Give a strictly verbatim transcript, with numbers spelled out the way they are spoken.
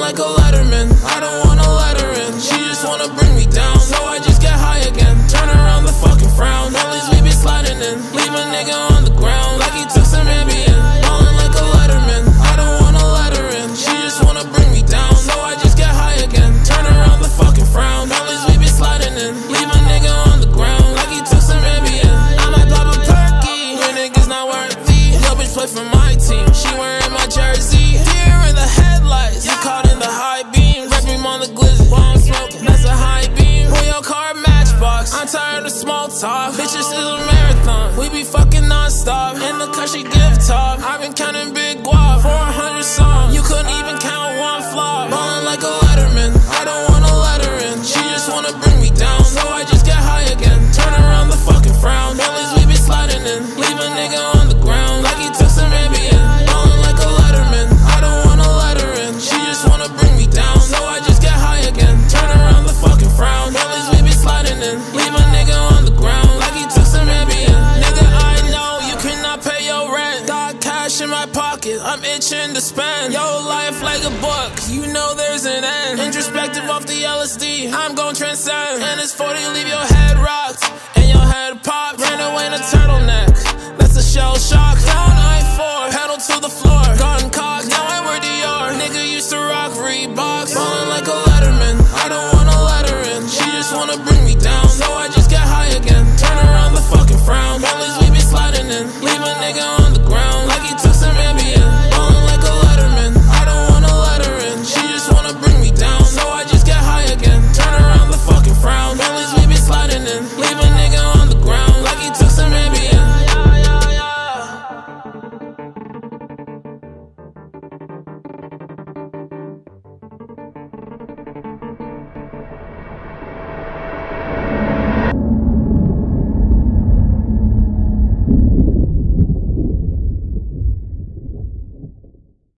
like a letterman. I don't wanna let her in. She just wanna bring me down, so I just get high again. Turn around the fucking frown. At least we be sliding in. Leave a nigga on the ground like he took some Ambien. Ballin' like a letterman. I don't wanna let her in. She just wanna bring me down, so I just get high again. Turn around the fucking frown. At least we be sliding in. Leave a nigga on the ground like he took some Ambien. I might pop a perky. Your niggas not worthy. Yo bitch play for my team. She wearing my jersey. Deer in the headlights. You caught in the high beams. Rep him on the glizzy. While I'm smoking, that's a high beam. Pull your car matchbox. I'm tired of small talk. Bitches is a marathon. We be fucking non-stop. In the car she give talk. I've been counting big guap. four hundred songs. You couldn't even count one flop. Ballin' like a letterman. I don't wanna let her in. She just wanna bring me down, so I just get high again. Turn around the fucking frown. At least we be sliding in. Leave a nigga on the ground like he took some Ambien. Ballin' like a letterman. I don't wanna let her in. She just wanna bring me down, so I just get high again. Turn around the fucking frown. At least we be sliding in. Leave a nigga on the ground like he took some Ambien. Nigga, I know you cannot pay your rent. Got cash in my pocket, I'm itching to spend. Yo, life like a book, you know there's an end. Introspective off the L S D, I'm gon' transcend. And it's forty, leave your head rock.